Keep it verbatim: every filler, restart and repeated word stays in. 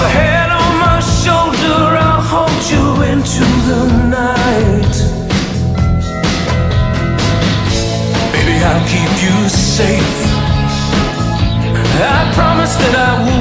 your head on my shoulder, I'll hold you into the night. Baby, I'll keep you safe. I promise that I will.